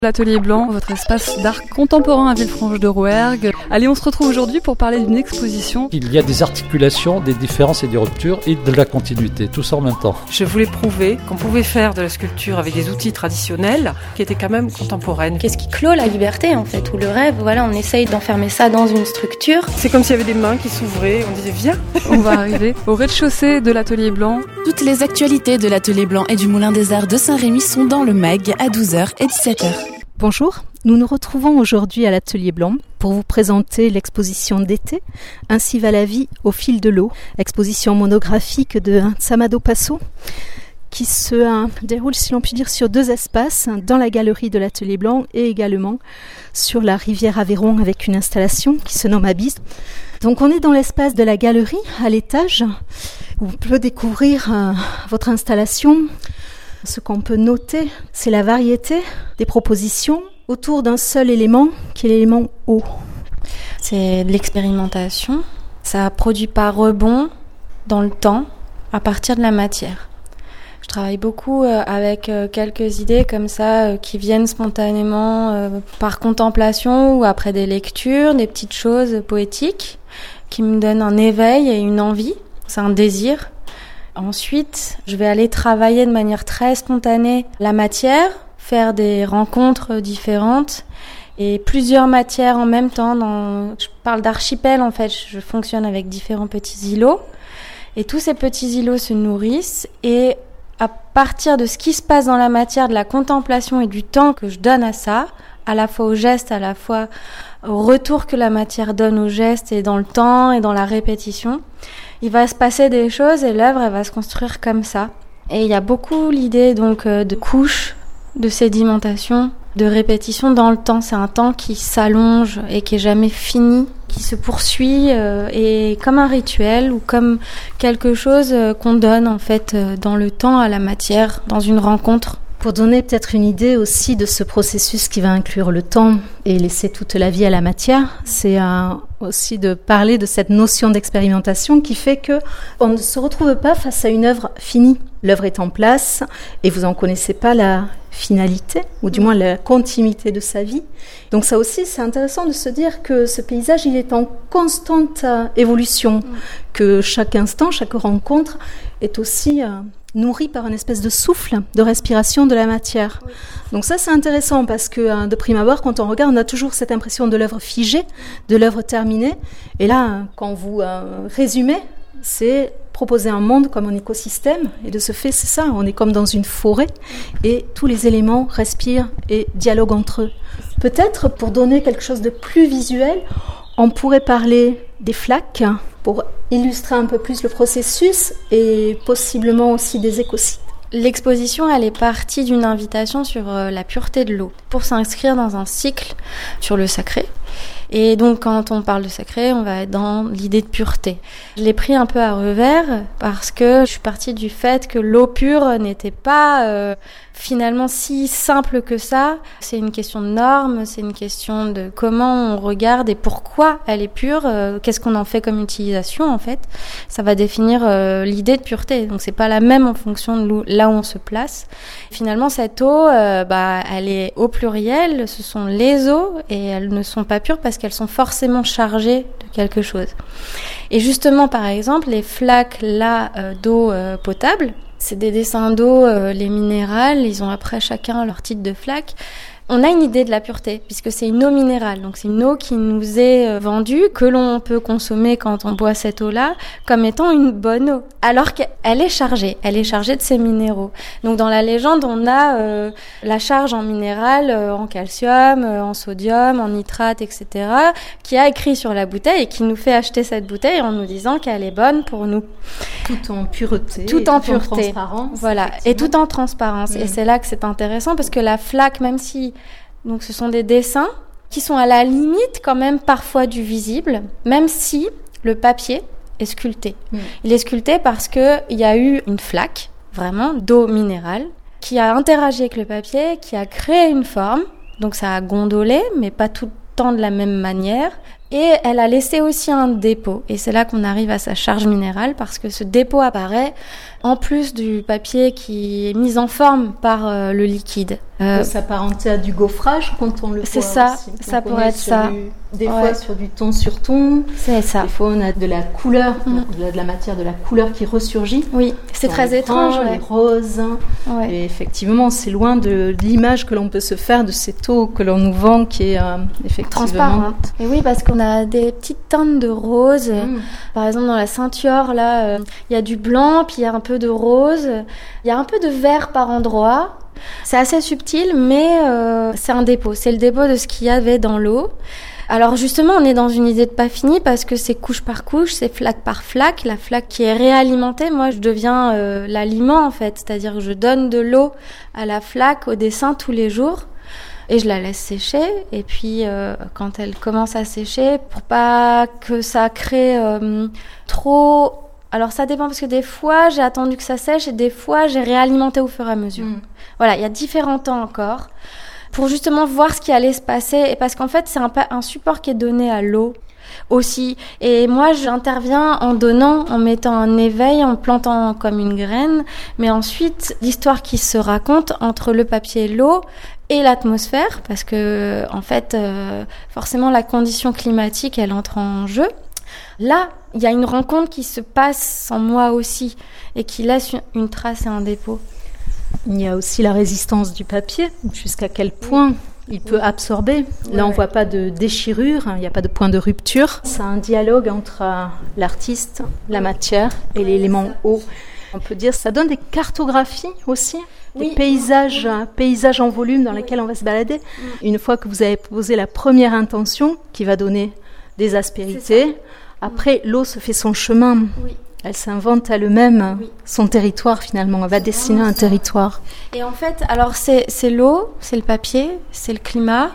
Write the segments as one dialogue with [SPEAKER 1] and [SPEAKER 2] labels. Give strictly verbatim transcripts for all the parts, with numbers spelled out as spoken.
[SPEAKER 1] L'Atelier Blanc, votre espace d'art contemporain à Villefranche-de-Rouergue. Allez, on se retrouve aujourd'hui pour parler d'une exposition.
[SPEAKER 2] Il y a des articulations, des différences et des ruptures et de la continuité, tout ça en même temps.
[SPEAKER 3] Je voulais prouver qu'on pouvait faire de la sculpture avec des outils traditionnels qui étaient quand même contemporaines.
[SPEAKER 4] Qu'est-ce qui clôt la liberté en fait, ou le rêve, voilà, on essaye d'enfermer ça dans une structure.
[SPEAKER 3] C'est comme s'il y avait des mains qui s'ouvraient, on disait viens.
[SPEAKER 1] On va arriver au rez-de-chaussée de l'Atelier Blanc.
[SPEAKER 5] Toutes les actualités de l'Atelier Blanc et du Moulin des Arts de Saint-Rémy sont dans le mag à douze heures et dix-sept heures.
[SPEAKER 6] Bonjour, nous nous retrouvons aujourd'hui à l'Atelier Blanc pour vous présenter l'exposition d'été « Ainsi va la vie au fil de l'eau », exposition monographique de Tsamado Passo qui se euh, déroule, si l'on peut dire, sur deux espaces, dans la galerie de l'Atelier Blanc et également sur la rivière Aveyron avec une installation qui se nomme Abysse. Donc on est dans l'espace de la galerie, à l'étage, où on peut découvrir euh, votre installation. Ce qu'on peut noter, c'est la variété des propositions autour d'un seul élément, qui est l'élément eau.
[SPEAKER 4] C'est de l'expérimentation. Ça produit par rebond dans le temps, à partir de la matière. Je travaille beaucoup avec quelques idées comme ça qui viennent spontanément par contemplation ou après des lectures, des petites choses poétiques qui me donnent un éveil et une envie. C'est un désir. Ensuite, je vais aller travailler de manière très spontanée la matière, faire des rencontres différentes et plusieurs matières en même temps. Dans... Je parle d'archipel en fait, je fonctionne avec différents petits îlots et tous ces petits îlots se nourrissent et à partir de ce qui se passe dans la matière, de la contemplation et du temps que je donne à ça, à la fois au geste, à la fois au retour que la matière donne au geste et dans le temps et dans la répétition, il va se passer des choses et l'œuvre elle va se construire comme ça. Et il y a beaucoup l'idée donc de couches, de sédimentation, de répétition dans le temps. C'est un temps qui s'allonge et qui est jamais fini, qui se poursuit euh, et comme un rituel ou comme quelque chose qu'on donne en fait dans le temps à la matière, dans une rencontre.
[SPEAKER 6] Pour donner peut-être une idée aussi de ce processus qui va inclure le temps et laisser toute la vie à la matière, c'est euh, aussi de parler de cette notion d'expérimentation qui fait que on ne se retrouve pas face à une œuvre finie. L'œuvre est en place et vous n'en connaissez pas la finalité, ou du moins la continuité de sa vie. Donc ça aussi, c'est intéressant de se dire que ce paysage, il est en constante euh, évolution, mmh. que chaque instant, chaque rencontre est aussi... Euh, nourri par une espèce de souffle, de respiration de la matière. Oui. Donc ça, c'est intéressant parce que de prime abord, quand on regarde, on a toujours cette impression de l'œuvre figée, de l'œuvre terminée. Et là, quand vous euh, résumez, c'est proposer un monde comme un écosystème. Et de ce fait, c'est ça, on est comme dans une forêt et tous les éléments respirent et dialoguent entre eux. Peut-être, pour donner quelque chose de plus visuel, on pourrait parler des flaques pour illustrer un peu plus le processus et possiblement aussi des écosites.
[SPEAKER 4] L'exposition, elle est partie d'une invitation sur la pureté de l'eau pour s'inscrire dans un cycle sur le sacré. Et donc, quand on parle de sacré, on va être dans l'idée de pureté. Je l'ai pris un peu à revers parce que je suis partie du fait que l'eau pure n'était pas euh, finalement si simple que ça. C'est une question de normes, c'est une question de comment on regarde et pourquoi elle est pure, euh, qu'est-ce qu'on en fait comme utilisation en fait. Ça va définir euh, l'idée de pureté. Donc, c'est pas la même en fonction de l'eau, là où on se place. Finalement, cette eau, euh, bah, elle est au pluriel, ce sont les eaux et elles ne sont pas pures parce qu'elles sont forcément chargées de quelque chose. Et justement, par exemple, les flaques là euh, d'eau euh, potable, c'est des dessins d'eau, euh, les minérales, ils ont après chacun leur titre de flaque. On a une idée de la pureté, puisque c'est une eau minérale. Donc c'est une eau qui nous est vendue, que l'on peut consommer quand on boit cette eau-là, comme étant une bonne eau. Alors qu'elle est chargée, elle est chargée de ces minéraux. Donc dans la légende, on a euh, la charge en minéral, euh, en calcium, euh, en sodium, en nitrate, et cetera, qui a écrit sur la bouteille et qui nous fait acheter cette bouteille en nous disant qu'elle est bonne pour nous.
[SPEAKER 6] Tout en pureté.
[SPEAKER 4] Tout en
[SPEAKER 6] tout
[SPEAKER 4] pureté.
[SPEAKER 6] En transparence.
[SPEAKER 4] Voilà. Et tout en transparence.
[SPEAKER 6] Mmh.
[SPEAKER 4] Et c'est là que c'est intéressant parce que la flaque, même si donc ce sont des dessins qui sont à la limite quand même parfois du visible, même si le papier est sculpté. Mmh. Il est sculpté parce qu'il y a eu une flaque, vraiment, d'eau minérale, qui a interagi avec le papier, qui a créé une forme. Donc ça a gondolé, mais pas tout le temps de la même manière. Et elle a laissé aussi un dépôt. Et c'est là qu'on arrive à sa charge minérale, parce que ce dépôt apparaît en plus du papier qui est mis en forme par euh, le liquide.
[SPEAKER 6] Euh, peut s'apparenter à du gaufrage quand on le voit.
[SPEAKER 4] C'est ça,
[SPEAKER 6] aussi.
[SPEAKER 4] ça
[SPEAKER 6] Donc
[SPEAKER 4] pourrait être ça.
[SPEAKER 6] Du, des
[SPEAKER 4] ouais.
[SPEAKER 6] fois sur du ton sur ton.
[SPEAKER 4] C'est ça.
[SPEAKER 6] Des fois on a de la couleur, mmh. de la matière, de la couleur qui ressurgit.
[SPEAKER 4] Oui, c'est très
[SPEAKER 6] les
[SPEAKER 4] étrange.
[SPEAKER 6] Bruns,
[SPEAKER 4] ouais.
[SPEAKER 6] Les roses.
[SPEAKER 4] Ouais.
[SPEAKER 6] Et effectivement, c'est loin de l'image que l'on peut se faire de cette eau que l'on nous vend qui est euh, effectivement
[SPEAKER 4] transparente. Et oui, parce qu'on a des petites teintes de rose. Mmh. Par exemple, dans la ceinture, là, il euh, y a du blanc, puis il y a un peu de rose. Il y a un peu de vert par endroit. C'est assez subtil, mais euh, c'est un dépôt. C'est le dépôt de ce qu'il y avait dans l'eau. Alors justement, on est dans une idée de pas fini parce que c'est couche par couche, c'est flaque par flaque. La flaque qui est réalimentée, moi, je deviens euh, l'aliment en fait. C'est-à-dire que je donne de l'eau à la flaque au dessin tous les jours. Et je la laisse sécher. Et puis, euh, quand elle commence à sécher, pour pas que ça crée euh, trop... Alors, ça dépend, parce que des fois, j'ai attendu que ça sèche et des fois, j'ai réalimenté au fur et à mesure. Mmh. Voilà, il y a différents temps encore pour justement voir ce qui allait se passer. Et parce qu'en fait, c'est un, un support qui est donné à l'eau aussi. Et moi, j'interviens en donnant, en mettant un éveil, en plantant comme une graine. Mais ensuite, l'histoire qui se raconte entre le papier et l'eau et l'atmosphère, parce que en fait, euh, forcément, la condition climatique, elle entre en jeu. Là, il y a une rencontre qui se passe en moi aussi et qui laisse une trace et un dépôt.
[SPEAKER 6] Il y a aussi la résistance du papier, jusqu'à quel point il peut absorber. Ouais. Là, on ne voit pas de déchirure, il n'y a pas de point de rupture. C'est un dialogue entre euh, l'artiste, la matière et l'élément eau. On peut dire que ça donne des cartographies aussi. Des oui. paysages, euh, paysages en volume dans lesquels on va se balader. Une fois que vous avez posé la première intention qui va donner des aspérités, après l'eau se fait son chemin. Oui. Elle s'invente elle-même oui. son territoire finalement. Elle va dessiner un territoire.
[SPEAKER 4] Et en fait, alors c'est, c'est l'eau, c'est le papier, c'est le climat.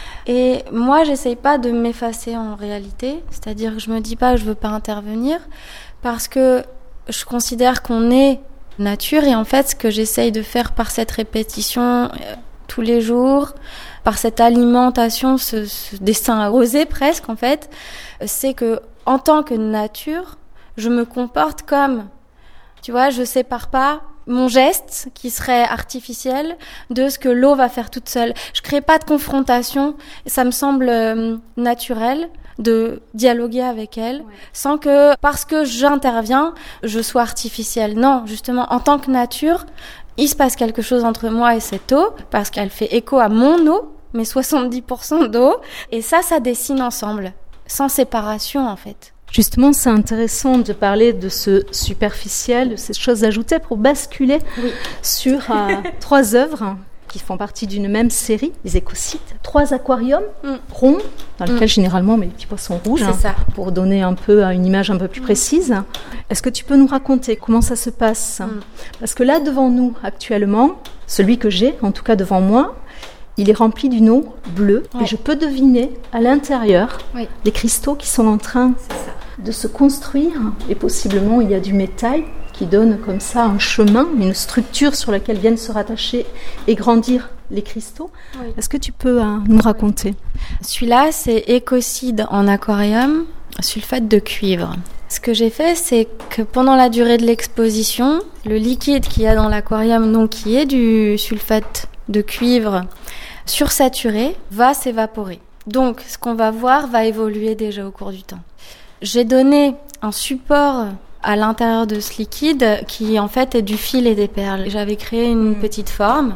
[SPEAKER 4] Et moi, j'essaye pas de m'effacer en réalité. C'est-à-dire que je me dis pas je veux pas intervenir parce que je considère qu'on est nature. Et en fait, ce que j'essaye de faire par cette répétition euh, tous les jours, par cette alimentation, ce, ce dessin arrosé presque en fait, c'est que en tant que nature, je me comporte comme, tu vois, je sépare pas mon geste qui serait artificiel de ce que l'eau va faire toute seule. Je crée pas de confrontation. Ça me semble euh, naturel de dialoguer avec elle ouais. sans que, parce que j'interviens, je sois artificielle. Non, justement, en tant que nature, il se passe quelque chose entre moi et cette eau parce qu'elle fait écho à mon eau, mes soixante-dix pour cent d'eau. Et ça, ça dessine ensemble, sans séparation en fait.
[SPEAKER 6] Justement, c'est intéressant de parler de ce superficiel, de ces choses ajoutées pour basculer oui. sur euh, trois œuvres qui font partie d'une même série, les écocites. Trois aquariums mm. ronds, dans lesquels mm. généralement on met les petits poissons rouges, hein, ça. Pour donner un peu une image un peu plus mm. précise. Est-ce que tu peux nous raconter comment ça se passe mm. Parce que là, devant nous, actuellement, celui que j'ai, en tout cas devant moi, il est rempli d'une eau bleue ouais. et je peux deviner à l'intérieur oui. des cristaux qui sont en train de se construire et possiblement il y a du métal qui donne comme ça un chemin, une structure sur laquelle viennent se rattacher et grandir les cristaux. Oui. Est-ce que tu peux euh, nous raconter ?
[SPEAKER 4] Celui-là, c'est écocide en aquarium, sulfate de cuivre. Ce que j'ai fait, c'est que pendant la durée de l'exposition, le liquide qu'il y a dans l'aquarium, donc qui est du sulfate de cuivre sursaturé, va s'évaporer. Donc, ce qu'on va voir va évoluer déjà au cours du temps. J'ai donné un support à l'intérieur de ce liquide qui, en fait, est du fil et des perles. J'avais créé une petite forme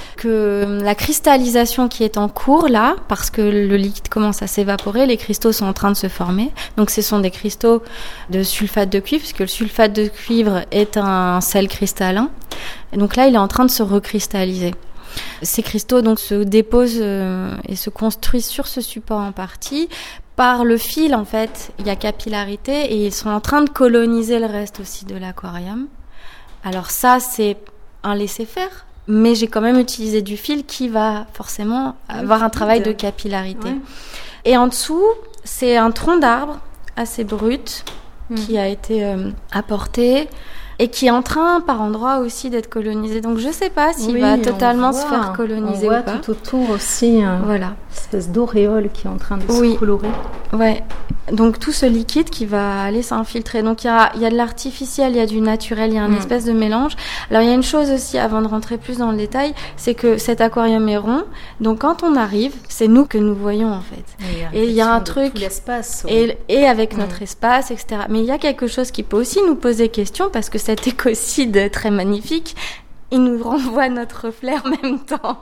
[SPEAKER 4] que la cristallisation qui est en cours là, parce que le liquide commence à s'évaporer, les cristaux sont en train de se former. Donc, ce sont des cristaux de sulfate de cuivre, puisque le sulfate de cuivre est un sel cristallin. Et donc là, il est en train de se recristalliser. Ces cristaux donc se déposent euh, et se construisent sur ce support en partie. Par le fil, en fait, il y a capillarité et ils sont en train de coloniser le reste aussi de l'aquarium. Alors ça, c'est un laisser-faire, mais j'ai quand même utilisé du fil qui va forcément avoir un travail de capillarité. Ouais. Et en dessous, c'est un tronc d'arbre assez brut mmh. qui a été euh, apporté et qui est en train, par endroits aussi, d'être colonisé. Donc, je ne sais pas s'il oui, va totalement voit, se faire coloniser
[SPEAKER 6] on voit
[SPEAKER 4] ou pas.
[SPEAKER 6] Tout autour aussi, euh, voilà, une espèce d'auréole qui est en train de oui. se colorer.
[SPEAKER 4] Ouais. Donc tout ce liquide qui va aller s'infiltrer. Donc il y a, il y a de l'artificiel, il y a du naturel, il y a une mmh. espèce de mélange. Alors il y a une chose aussi, avant de rentrer plus dans le détail, c'est que cet aquarium est rond. Donc quand on arrive, c'est nous que nous voyons en fait.
[SPEAKER 6] Oui,
[SPEAKER 4] et il y a un truc,
[SPEAKER 6] tout l'espace, oui.
[SPEAKER 4] et, et avec mmh. notre espace, et cetera. Mais il y a quelque chose qui peut aussi nous poser question, parce que cet écocide très magnifique, il nous renvoie notre reflet en même temps.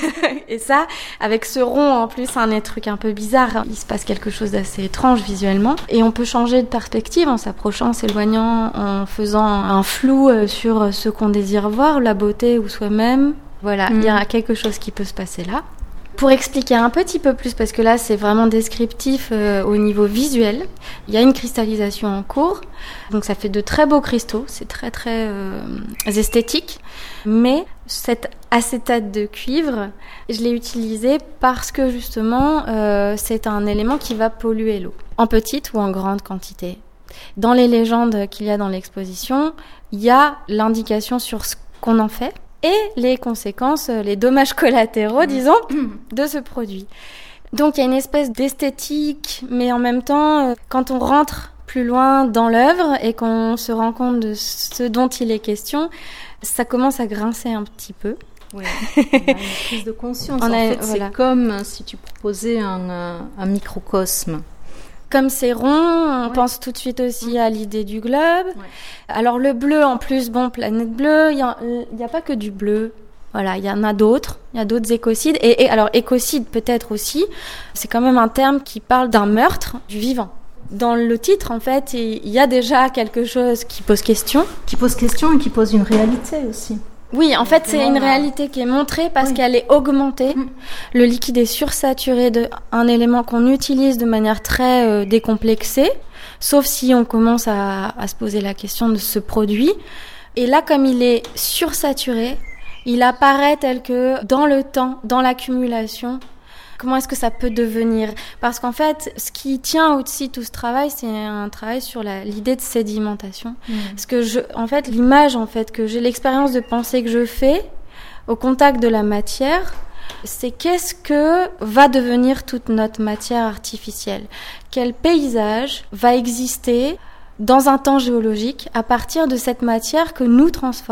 [SPEAKER 4] Et ça, avec ce rond en plus, un truc un peu bizarre. Il se passe quelque chose d'assez étrange visuellement. Et on peut changer de perspective en s'approchant, en s'éloignant, en faisant un flou sur ce qu'on désire voir, la beauté ou soi-même. Voilà, mmh. il y a quelque chose qui peut se passer là. Pour expliquer un petit peu plus, parce que là c'est vraiment descriptif euh, au niveau visuel, il y a une cristallisation en cours, donc ça fait de très beaux cristaux, c'est très très euh, esthétique, mais cet acétate de cuivre, je l'ai utilisé parce que justement euh, c'est un élément qui va polluer l'eau, en petite ou en grande quantité. Dans les légendes qu'il y a dans l'exposition, il y a l'indication sur ce qu'on en fait, et les conséquences, les dommages collatéraux, disons, de ce produit. Donc il y a une espèce d'esthétique, mais en même temps, quand on rentre plus loin dans l'œuvre et qu'on se rend compte de ce dont il est question, ça commence à grincer un petit peu.
[SPEAKER 6] Oui, on a une prise de conscience.
[SPEAKER 4] On
[SPEAKER 6] en
[SPEAKER 4] a,
[SPEAKER 6] fait,
[SPEAKER 4] voilà.
[SPEAKER 6] C'est comme si tu proposais un, un microcosme.
[SPEAKER 4] Comme c'est rond, on
[SPEAKER 6] ouais.
[SPEAKER 4] pense tout de suite aussi
[SPEAKER 6] mmh.
[SPEAKER 4] à l'idée du globe. Ouais. Alors le bleu, en plus, bon, planète bleue, il n'y a, y a pas que du bleu. Voilà, il y en a d'autres. Il y a d'autres écocides. Et, et alors, écocide peut-être aussi, c'est quand même un terme qui parle d'un meurtre du vivant. Dans le titre, en fait, il y a déjà quelque chose qui pose question.
[SPEAKER 6] Qui pose question et qui pose une réalité aussi.
[SPEAKER 4] Oui, en fait, c'est une réalité qui est montrée parce oui. qu'elle est augmentée. Mmh. Le liquide est sursaturé d'un élément qu'on utilise de manière très euh, décomplexée, sauf si on commence à, à se poser la question de ce produit. Et là, comme il est sursaturé, il apparaît tel que dans le temps, dans l'accumulation, comment est-ce que ça peut devenir ? Parce qu'en fait, ce qui tient aussi tout ce travail, c'est un travail sur la, l'idée de sédimentation. Mmh. Parce que je, en fait, l'image, en fait, que j'ai, l'expérience de pensée que je fais au contact de la matière, c'est qu'est-ce que va devenir toute notre matière artificielle ? Quel paysage va exister dans un temps géologique à partir de cette matière que nous transformons ?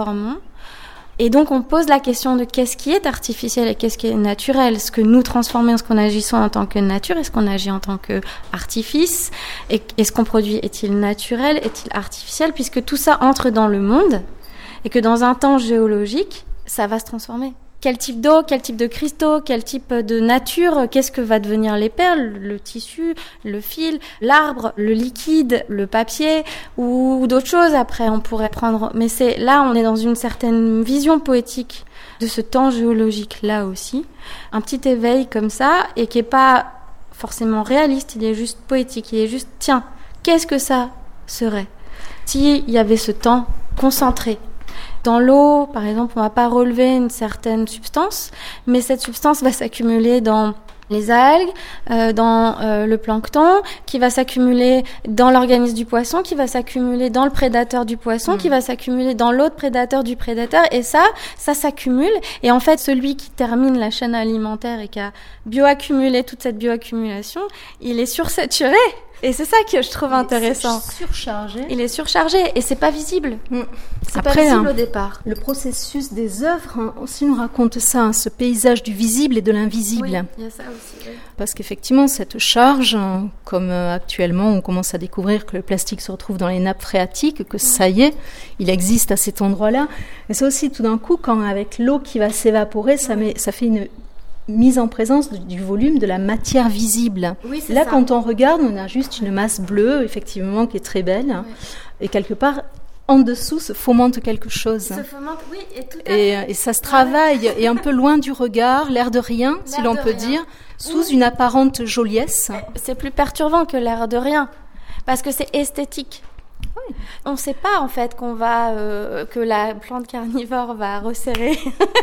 [SPEAKER 4] Et donc, on pose la question de qu'est-ce qui est artificiel et qu'est-ce qui est naturel. Ce que nous transformons, est-ce qu'on agissons en tant que nature, est-ce qu'on agit en tant qu'artifice, et est-ce qu'on produit, est-il naturel, est-il artificiel, puisque tout ça entre dans le monde et que dans un temps géologique, ça va se transformer. Quel type d'eau, quel type de cristaux, quel type de nature, qu'est-ce que va devenir les perles, le tissu, le fil, l'arbre, le liquide, le papier ou d'autres choses après on pourrait prendre. Mais c'est là on est dans une certaine vision poétique de ce temps géologique là aussi. Un petit éveil comme ça et qui est pas forcément réaliste, il est juste poétique, il est juste tiens, qu'est-ce que ça serait s'il y avait ce temps concentré? Dans l'eau, par exemple, on ne va pas relever une certaine substance, mais cette substance va s'accumuler dans les algues, euh, dans euh, le plancton, qui va s'accumuler dans l'organisme du poisson, qui va s'accumuler dans le prédateur du poisson, mmh. qui va s'accumuler dans l'autre prédateur du prédateur, et ça, ça s'accumule. Et en fait, celui qui termine la chaîne alimentaire et qui a bioaccumulé toute cette bioaccumulation, il est sursaturé. Et c'est ça que je trouve il intéressant.
[SPEAKER 6] Il est surchargé.
[SPEAKER 4] Il est surchargé et c'est pas visible. Mmh. C'est
[SPEAKER 6] Après,
[SPEAKER 4] pas visible
[SPEAKER 6] hein,
[SPEAKER 4] au départ.
[SPEAKER 6] Le processus des œuvres hein, aussi nous raconte ça, hein, ce paysage du visible et de l'invisible.
[SPEAKER 4] Oui, il y a ça aussi. Oui.
[SPEAKER 6] Parce qu'effectivement, cette charge, hein, comme euh, actuellement on commence à découvrir que le plastique se retrouve dans les nappes phréatiques, que mmh. ça y est, il existe à cet endroit-là. Mais c'est aussi tout d'un coup, quand avec l'eau qui va s'évaporer, ça, met, ça fait une mise en présence du, du volume de la matière visible.
[SPEAKER 4] Oui, c'est
[SPEAKER 6] Là,
[SPEAKER 4] ça.
[SPEAKER 6] quand on regarde, on a juste une masse bleue, effectivement, qui est très belle. Hein,
[SPEAKER 4] oui.
[SPEAKER 6] Et quelque part, en dessous, se fomente quelque chose.
[SPEAKER 4] Se fomente, oui, et tout à
[SPEAKER 6] et,
[SPEAKER 4] fait.
[SPEAKER 6] et ça se travaille, ouais. Et un peu loin du regard, l'air de rien, l'air si l'on peut rien. dire, sous oui. une apparente joliesse.
[SPEAKER 4] C'est plus perturbant que l'air de rien, parce que c'est esthétique. Oui. On ne sait pas en fait qu'on va euh, que la plante carnivore va resserrer,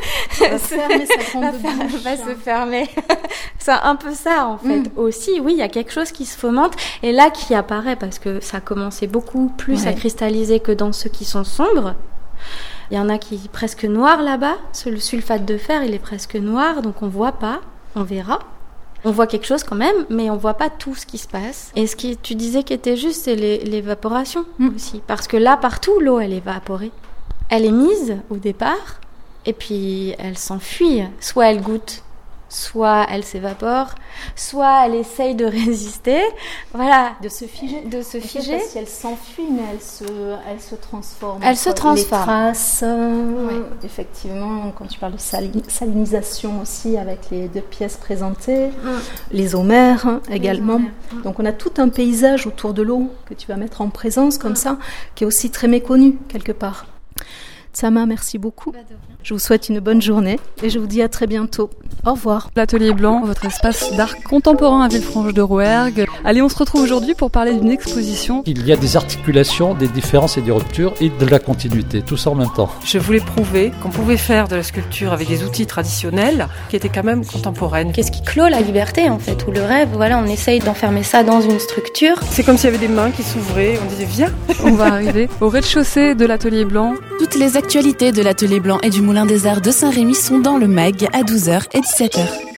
[SPEAKER 6] va fermer sa grande
[SPEAKER 4] va, faire, va se fermer. C'est un peu ça en fait. Mm. Aussi, oui, il y a quelque chose qui se fomente et là qui apparaît parce que ça a commencé beaucoup plus ouais. à cristalliser que dans ceux qui sont sombres. Il y en a qui sont presque noirs là-bas. Le sulfate de fer, il est presque noir, donc on voit pas, on verra. On voit quelque chose quand même, mais on voit pas tout ce qui se passe. Et ce que tu disais qui était juste, c'est les, l'évaporation mmh. aussi. Parce que là, partout, l'eau, elle est évaporée. Elle est mise au départ, et puis elle s'enfuit. Soit elle goûte, soit elle s'évapore, soit elle essaye de résister. Voilà.
[SPEAKER 6] De se figer.
[SPEAKER 4] De se figer.
[SPEAKER 6] Parce qu'elle s'enfuit, mais elle se, elle se transforme.
[SPEAKER 4] Elle se transforme.
[SPEAKER 6] Les traces, oui. Effectivement, quand tu parles de salin- salinisation aussi, avec les deux pièces présentées, mmh. les homères hein, également. Les homères. Donc on a tout un paysage autour de l'eau que tu vas mettre en présence comme mmh. ça, qui est aussi très méconnu quelque part. Tsama, merci beaucoup. Je vous souhaite une bonne journée et je vous dis à très bientôt. Au revoir.
[SPEAKER 1] L'Atelier Blanc, votre espace d'art contemporain à Villefranche-de-Rouergue. Allez, on se retrouve aujourd'hui pour parler d'une exposition.
[SPEAKER 2] Il y a des articulations, des différences et des ruptures et de la continuité, tout ça en même temps.
[SPEAKER 3] Je voulais prouver qu'on pouvait faire de la sculpture avec des outils traditionnels qui étaient quand même contemporaines.
[SPEAKER 4] Qu'est-ce qui clôt la liberté en fait, ou le rêve? Voilà, on essaye d'enfermer ça dans une structure.
[SPEAKER 3] C'est comme s'il y avait des mains qui s'ouvraient, on disait viens.
[SPEAKER 1] On va arriver au rez-de-chaussée de l'Atelier Blanc.
[SPEAKER 5] Toutes les actualités de l'Atelier Blanc et du Moulin des Arts de Saint-Rémy sont dans le mag à douze heures et dix-sept heures.